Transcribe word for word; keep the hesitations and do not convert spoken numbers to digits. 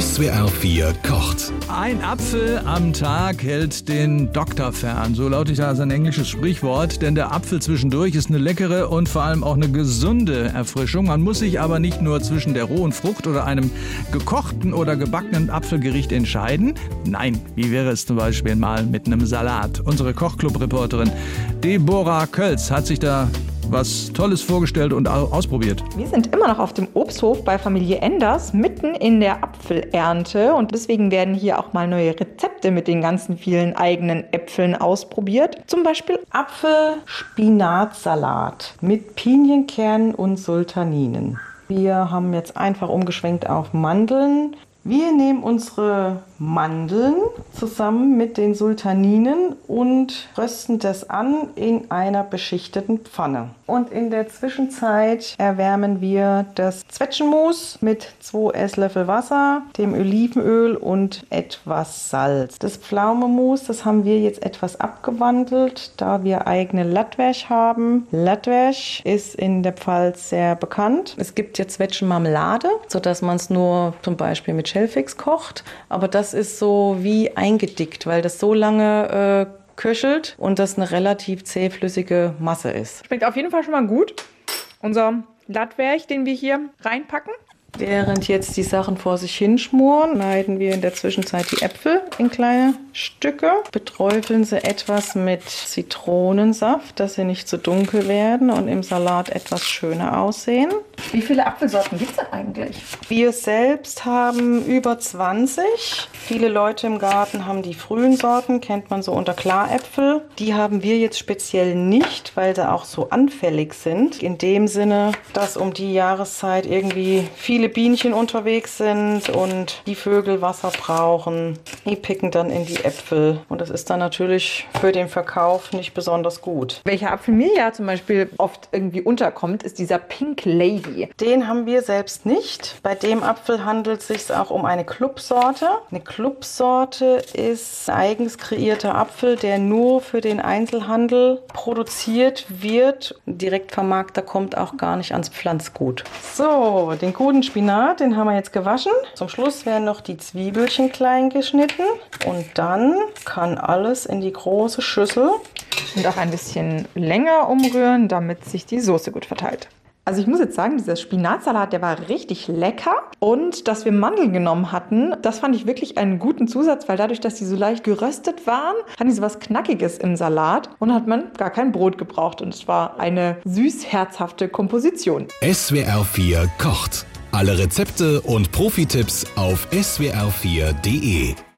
S W R vier kocht. Ein Apfel am Tag hält den Doktor fern. So lautet ja ein englisches Sprichwort. Denn der Apfel zwischendurch ist eine leckere und vor allem auch eine gesunde Erfrischung. Man muss sich aber nicht nur zwischen der rohen Frucht oder einem gekochten oder gebackenen Apfelgericht entscheiden. Nein, wie wäre es zum Beispiel mal mit einem Salat? Unsere Kochclub-Reporterin Deborah Kölz hat sich da was Tolles vorgestellt und ausprobiert. Wir sind immer noch auf dem Obsthof bei Familie Enders, mitten in der Apfelernte. Und deswegen werden hier auch mal neue Rezepte mit den ganzen vielen eigenen Äpfeln ausprobiert. Zum Beispiel Apfel-Spinat-Salat mit Pinienkernen und Sultaninen. Wir haben jetzt einfach umgeschwenkt auf Mandeln. Wir nehmen unsere Mandeln zusammen mit den Sultaninen und rösten das an in einer beschichteten Pfanne. Und in der Zwischenzeit erwärmen wir das Zwetschgenmus mit zwei Esslöffel Wasser, dem Olivenöl und etwas Salz. Das Pflaumenmus, das haben wir jetzt etwas abgewandelt, da wir eigene Latwerg haben. Latwerg ist in der Pfalz sehr bekannt. Es gibt jetzt Zwetschgenmarmelade, sodass man es nur zum Beispiel mit Schellfix kocht. Aber das ist so wie eingedickt, weil das so lange äh, köchelt und das eine relativ zähflüssige Masse ist. schmeckt auf jeden Fall schon mal gut. Unser Latwerk, den wir hier reinpacken. Während jetzt die Sachen vor sich hinschmoren, schneiden wir in der Zwischenzeit die Äpfel in kleine Stücke, beträufeln sie etwas mit Zitronensaft, dass sie nicht zu dunkel werden und im Salat etwas schöner aussehen. Wie viele Apfelsorten gibt es denn eigentlich? Wir selbst haben über zwanzig. Viele Leute im Garten haben die frühen Sorten, kennt man so unter Klaräpfel. Die haben wir jetzt speziell nicht, weil sie auch so anfällig sind. In dem Sinne, dass um die Jahreszeit irgendwie viele Bienchen unterwegs sind und die Vögel Wasser brauchen. Die picken dann in die Äpfel und das ist dann natürlich für den Verkauf nicht besonders gut. Welcher Apfel mir ja zum Beispiel oft irgendwie unterkommt, ist dieser Pink Lady. Den haben wir selbst nicht. Bei dem Apfel handelt es sich auch um eine Clubsorte. Eine Clubsorte ist ein eigens kreierter Apfel, der nur für den Einzelhandel produziert wird. Direktvermarkter kommt auch gar nicht ans Pflanzgut. So, den guten Spinat, den haben wir jetzt gewaschen. Zum Schluss werden noch die Zwiebelchen klein geschnitten. Und dann kann alles in die große Schüssel. Und auch ein bisschen länger umrühren, damit sich die Soße gut verteilt. Also ich muss jetzt sagen, dieser Spinatsalat, der war richtig lecker. Und dass wir Mandeln genommen hatten, das fand ich wirklich einen guten Zusatz, weil dadurch, dass die so leicht geröstet waren, hatten die so was Knackiges im Salat und hat man gar kein Brot gebraucht. Und es war eine süß-herzhafte Komposition. S W R vier kocht. Alle Rezepte und Profi-Tipps auf S W R vier Punkt de.